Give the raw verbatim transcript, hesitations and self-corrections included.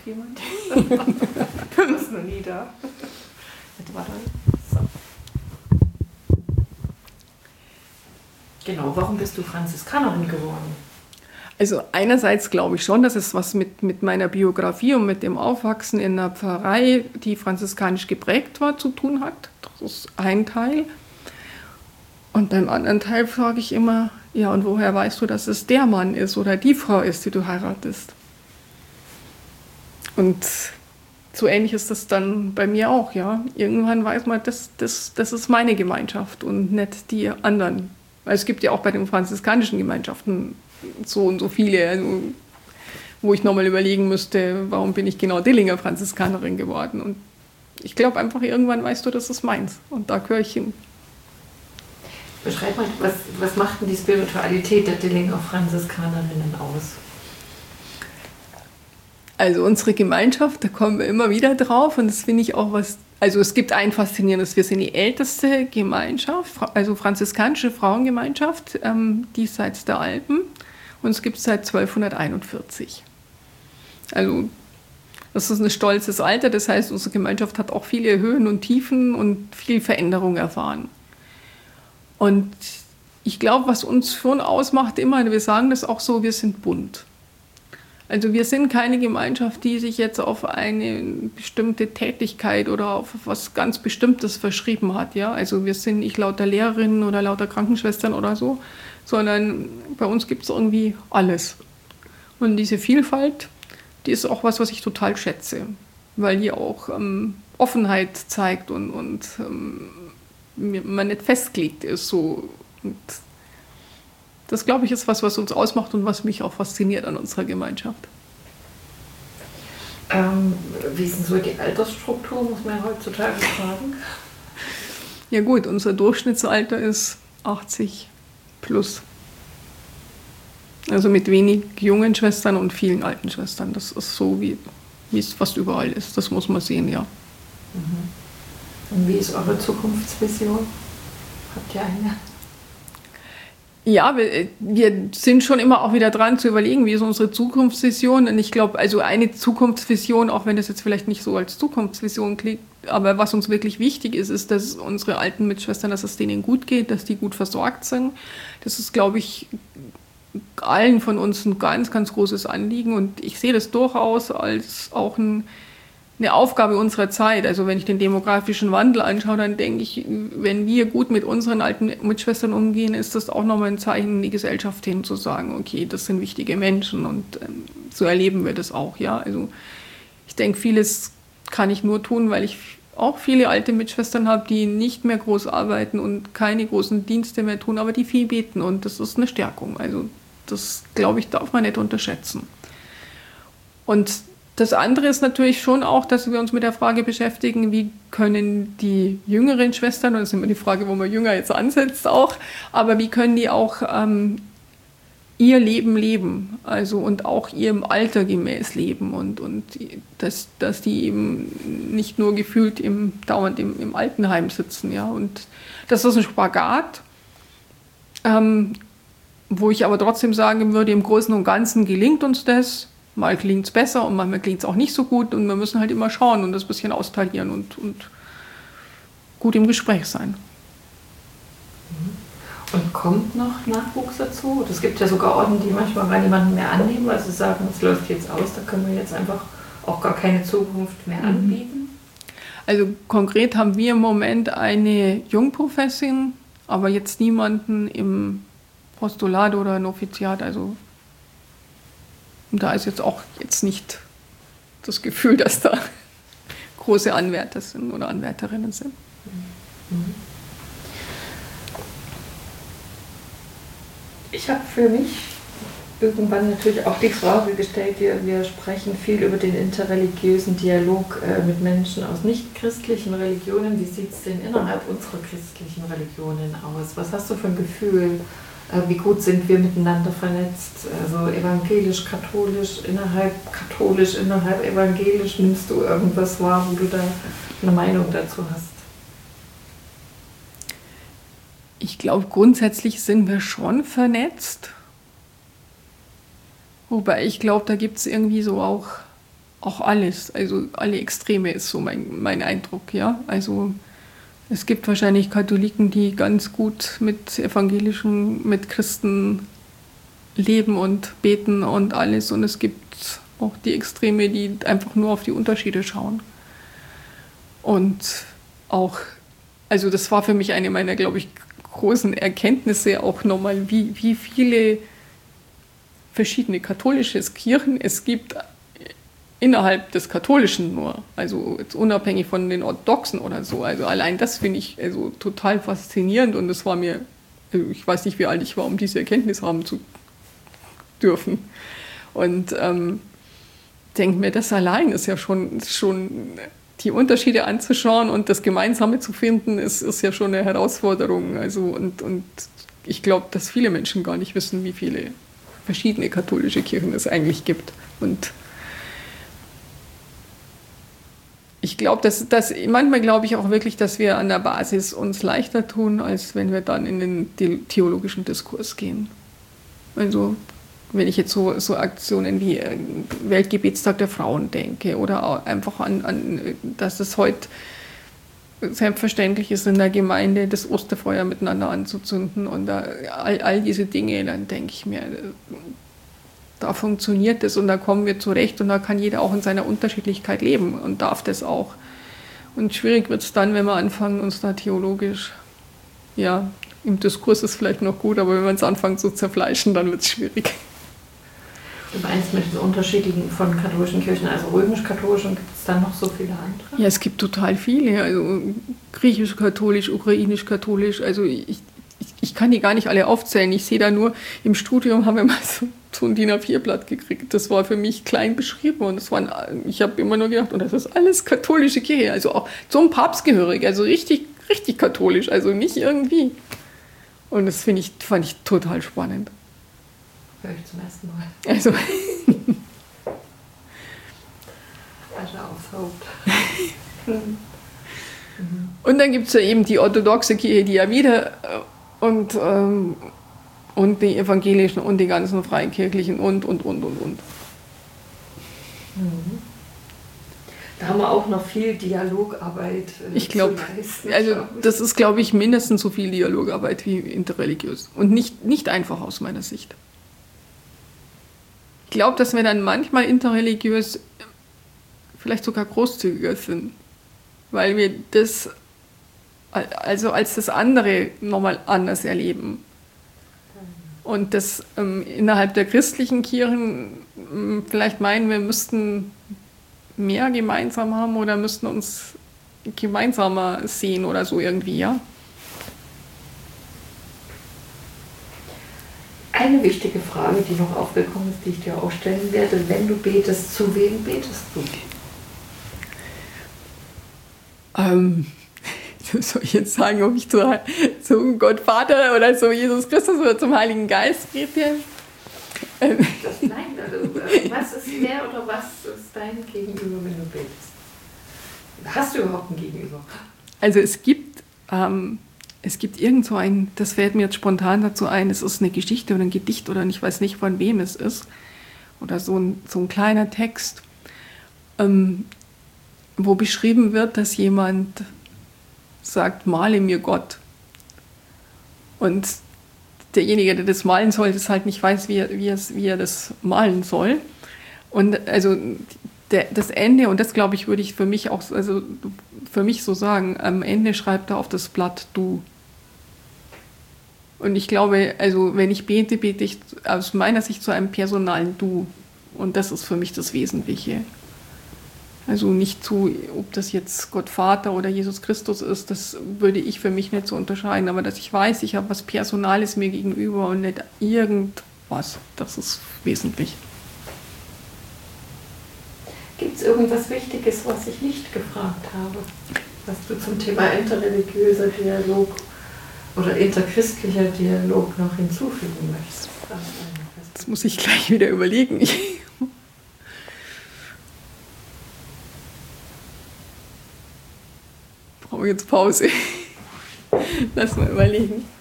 jemand? Du bist noch nie da. Warte, so. Genau, warum bist du Franziskanerin geworden? Also einerseits glaube ich schon, dass es was mit, mit meiner Biografie und mit dem Aufwachsen in einer Pfarrei, die franziskanisch geprägt war, zu tun hat. Das ist ein Teil. Und beim anderen Teil frage ich immer, ja, und woher weißt du, dass es der Mann ist oder die Frau ist, die du heiratest? Und so ähnlich ist das dann bei mir auch, ja. Irgendwann weiß man, das, das, das ist meine Gemeinschaft und nicht die anderen. Weil es gibt ja auch bei den franziskanischen Gemeinschaften so und so viele, also, wo ich nochmal überlegen müsste, warum bin ich genau Dillinger Franziskanerin geworden. Und ich glaube einfach, irgendwann weißt du, das ist meins und da gehöre ich hin. Beschreib mal, was, was macht denn die Spiritualität der Dillinger Franziskanerinnen aus? Also unsere Gemeinschaft, da kommen wir immer wieder drauf und das finde ich auch was, also es gibt ein faszinierendes, wir sind die älteste Gemeinschaft, also franziskanische Frauengemeinschaft, ähm, diesseits der Alpen und es gibt es seit zwölfhunderteinundvierzig. Also das ist ein stolzes Alter, das heißt, unsere Gemeinschaft hat auch viele Höhen und Tiefen und viel Veränderung erfahren. Und ich glaube, was uns schon ausmacht immer, wir sagen das auch so, wir sind bunt. Also wir sind keine Gemeinschaft, die sich jetzt auf eine bestimmte Tätigkeit oder auf was ganz Bestimmtes verschrieben hat. Ja? Also wir sind nicht lauter Lehrerinnen oder lauter Krankenschwestern oder so, sondern bei uns gibt es irgendwie alles. Und diese Vielfalt, die ist auch was, was ich total schätze, weil die auch ähm, Offenheit zeigt und, und ähm, man nicht festgelegt ist. So. Und das, glaube ich, ist was, was uns ausmacht und was mich auch fasziniert an unserer Gemeinschaft. Ähm, wie ist denn so die Altersstruktur, muss man ja heutzutage fragen? Ja gut, unser Durchschnittsalter ist achtzig plus. Also mit wenig jungen Schwestern und vielen alten Schwestern. Das ist so, wie, wie es fast überall ist. Das muss man sehen, ja. Mhm. Und wie ist eure Zukunftsvision? Habt ihr eine? Ja, wir, wir sind schon immer auch wieder dran zu überlegen, wie ist unsere Zukunftsvision. Und ich glaube, also eine Zukunftsvision, auch wenn das jetzt vielleicht nicht so als Zukunftsvision klingt, aber was uns wirklich wichtig ist, ist, dass unsere alten Mitschwestern, dass es denen gut geht, dass die gut versorgt sind. Das ist, glaube ich, allen von uns ein ganz, ganz großes Anliegen. Und ich sehe das durchaus als auch ein eine Aufgabe unserer Zeit. Also wenn ich den demografischen Wandel anschaue, dann denke ich, wenn wir gut mit unseren alten Mitschwestern umgehen, ist das auch nochmal ein Zeichen in die Gesellschaft hin, zu sagen, okay, das sind wichtige Menschen und ähm, so erleben wir das auch. Ja? Also ich denke, vieles kann ich nur tun, weil ich auch viele alte Mitschwestern habe, die nicht mehr groß arbeiten und keine großen Dienste mehr tun, aber die viel beten und das ist eine Stärkung. Also das, glaube ich, darf man nicht unterschätzen. Und das andere ist natürlich schon auch, dass wir uns mit der Frage beschäftigen, wie können die jüngeren Schwestern, und das ist immer die Frage, wo man jünger jetzt ansetzt auch, aber wie können die auch ähm, ihr Leben leben, also und auch ihrem Alter gemäß leben und, und dass, dass die eben nicht nur gefühlt im, dauernd im, im Altenheim sitzen. Ja? Und das ist ein Spagat, ähm, wo ich aber trotzdem sagen würde, im Großen und Ganzen gelingt uns das. Mal klingt es besser und manchmal klingt es auch nicht so gut und wir müssen halt immer schauen und das ein bisschen austarieren und, und gut im Gespräch sein. Und kommt noch Nachwuchs dazu? Es gibt ja sogar Orden, die manchmal gar niemanden mehr annehmen, weil sie sagen, es läuft jetzt aus, da können wir jetzt einfach auch gar keine Zukunft mehr anbieten. Also konkret haben wir im Moment eine Jungprofessin, aber jetzt niemanden im Postulat oder ein Offiziat, also und da ist jetzt auch jetzt nicht das Gefühl, dass da große Anwärter sind oder Anwärterinnen sind. Ich habe für mich irgendwann natürlich auch die Frage gestellt, wir, wir sprechen viel über den interreligiösen Dialog äh, mit Menschen aus nicht-christlichen Religionen. Wie sieht es denn innerhalb unserer christlichen Religionen aus? Was hast du für ein Gefühl? Wie gut sind wir miteinander vernetzt, also evangelisch, katholisch, innerhalb katholisch, innerhalb evangelisch, nimmst du irgendwas wahr, wo du da eine Meinung dazu hast? Ich glaube, grundsätzlich sind wir schon vernetzt, wobei ich glaube, da gibt es irgendwie so auch auch alles, also alle Extreme ist so mein, mein Eindruck, ja. Also es gibt wahrscheinlich Katholiken, die ganz gut mit Evangelischen, mit Christen leben und beten und alles. Und es gibt auch die Extreme, die einfach nur auf die Unterschiede schauen. Und auch, also das war für mich eine meiner, glaube ich, großen Erkenntnisse auch nochmal, wie, wie viele verschiedene katholische Kirchen es gibt innerhalb des Katholischen nur, also jetzt unabhängig von den Orthodoxen oder so. Also allein das finde ich also total faszinierend und es war mir, also ich weiß nicht, wie alt ich war, um diese Erkenntnis haben zu dürfen. Und ähm, denke mir, das allein ist ja schon, schon die Unterschiede anzuschauen und das Gemeinsame zu finden, ist, ist ja schon eine Herausforderung. Also und, und ich glaube, dass viele Menschen gar nicht wissen, wie viele verschiedene katholische Kirchen es eigentlich gibt. Und ich glaube, dass, dass manchmal glaube ich auch wirklich, dass wir an der Basis uns leichter tun, als wenn wir dann in den theologischen Diskurs gehen. Also wenn ich jetzt so, so Aktionen wie Weltgebetstag der Frauen denke oder auch einfach an, an, dass es heute selbstverständlich ist in der Gemeinde, das Osterfeuer miteinander anzuzünden und da, all, all diese Dinge, dann denke ich mir, da funktioniert es und da kommen wir zurecht und da kann jeder auch in seiner Unterschiedlichkeit leben und darf das auch. Und schwierig wird es dann, wenn wir anfangen, uns da theologisch, ja, im Diskurs ist vielleicht noch gut, aber wenn wir uns anfangen zu zerfleischen, dann wird es schwierig. Du meinst mit den unterschiedlichen von katholischen Kirchen, also römisch-katholischen, gibt es da noch so viele andere? Ja, es gibt total viele, also griechisch-katholisch, ukrainisch-katholisch, also ich, ich, ich kann die gar nicht alle aufzählen. Ich sehe da nur, im Studium haben wir mal so, so ein DIN A vier Blatt gekriegt, das war für mich klein beschrieben und das waren, ich habe immer nur gedacht, und das ist alles katholische Kirche, also auch zum Papst gehörig, also richtig, richtig katholisch, also nicht irgendwie. Und das finde ich, fand ich total spannend. Höre ich zum ersten Mal. Also. Asche aufs Haupt. Und dann gibt es ja eben die orthodoxe Kirche, die ja wieder und, ähm, und die evangelischen und die ganzen freikirchlichen und, und, und, und, und. Mhm. Da haben wir auch noch viel Dialogarbeit äh, ich glaub, zu leisten. Also das ist, glaube ich, mindestens so viel Dialogarbeit wie interreligiös. Und nicht, nicht einfach aus meiner Sicht. Ich glaube, dass wir dann manchmal interreligiös vielleicht sogar großzügiger sind, weil wir das also als das andere nochmal anders erleben. Und das ähm, innerhalb der christlichen Kirchen ähm, vielleicht meinen, wir müssten mehr gemeinsam haben oder müssten uns gemeinsamer sehen oder so irgendwie, ja. Eine wichtige Frage, die noch aufgekommen ist, die ich dir auch stellen werde, wenn du betest, zu wem betest du? Ähm, soll ich jetzt sagen, ob ich zu, zum Gott Vater oder zu Jesus Christus oder zum Heiligen Geist bete? Ähm. Das, nein, also, was ist wer oder was ist dein Gegenüber, wenn du betest? Hast du überhaupt ein Gegenüber? Also es gibt... Ähm, Es gibt irgend so ein, das fällt mir jetzt spontan dazu ein, es ist eine Geschichte oder ein Gedicht oder ich weiß nicht, von wem es ist. Oder so ein, so ein kleiner Text, ähm, wo beschrieben wird, dass jemand sagt, male mir Gott. Und derjenige, der das malen soll, das halt nicht weiß, wie er, wie er, wie er das malen soll. Und also der, das Ende, und das glaube ich, würde ich für mich auch, also für mich so sagen, am Ende schreibt er auf das Blatt du. Und ich glaube, also wenn ich bete, bete ich aus meiner Sicht zu einem personalen Du. Und das ist für mich das Wesentliche. Also nicht zu, ob das jetzt Gott Vater oder Jesus Christus ist, das würde ich für mich nicht so unterscheiden. Aber dass ich weiß, ich habe was Personales mir gegenüber und nicht irgendwas, das ist wesentlich. Gibt es irgendwas Wichtiges, was ich nicht gefragt habe, was du zum Thema interreligiöser Dialog oder interchristlicher Dialog noch hinzufügen möchtest? Das muss ich gleich wieder überlegen. Brauche jetzt Pause. Lass mal überlegen.